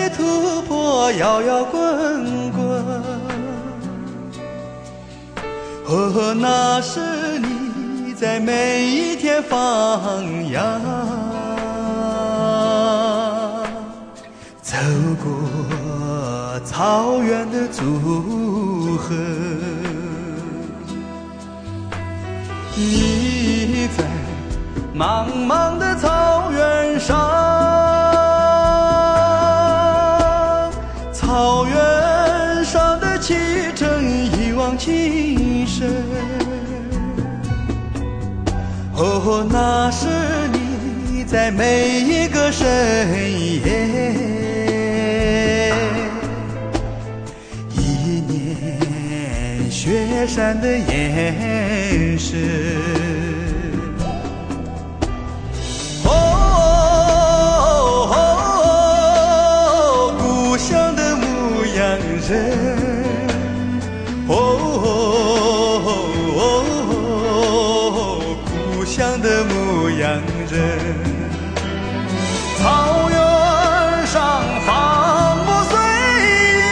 的突破摇摇滚滚。哦，那是你在每一天放羊，走过草原的阻隔。你在茫茫的草原上，草原上的汽车一往情深。哦，那是你在每一个深夜，一念雪山的眼神。故乡的牧羊人，草原上放牧岁月，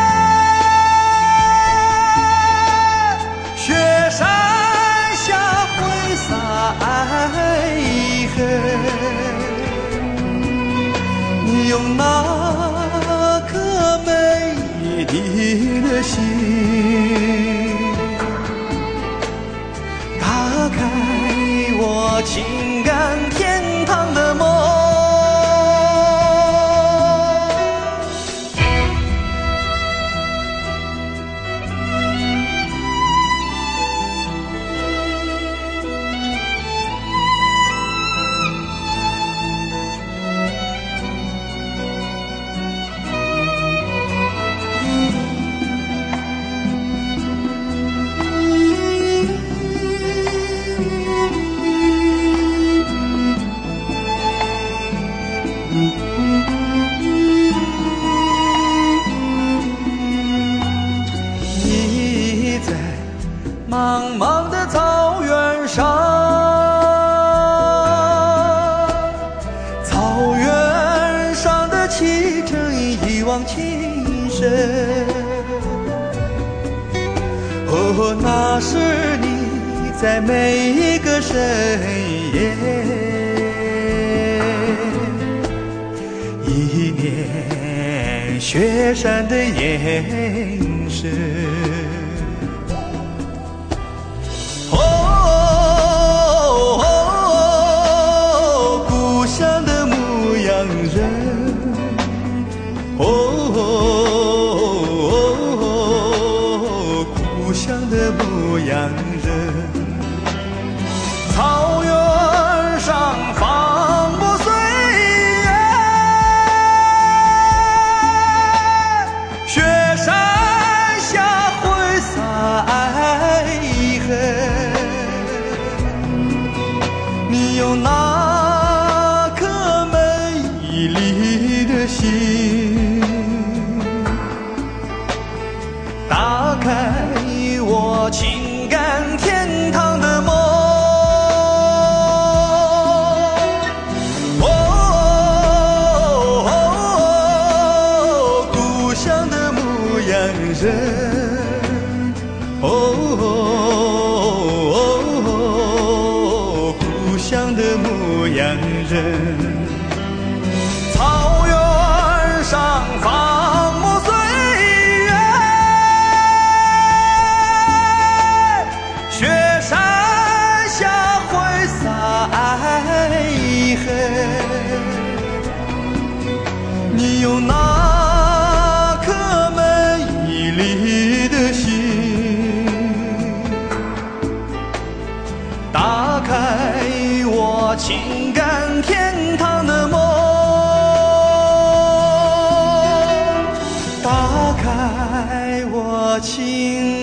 雪山下挥洒爱恨。你用那颗美丽的心，打开我情感天堂的梦。你在茫茫的草原上，草原上的汽车一往情深。哦，那是你在每一个深夜，一念雪山的眼神。故乡的牧羊人，故乡的牧羊人，草原上放牧岁月，雪山下挥洒爱恨。你用那颗美丽的心，打开我情感天堂的梦。故乡的牧羊人，故乡的牧羊人，草原上放牧岁月，雪山下挥洒爱恨。你用那颗美丽的心，打开我情感天堂的梦，打开我情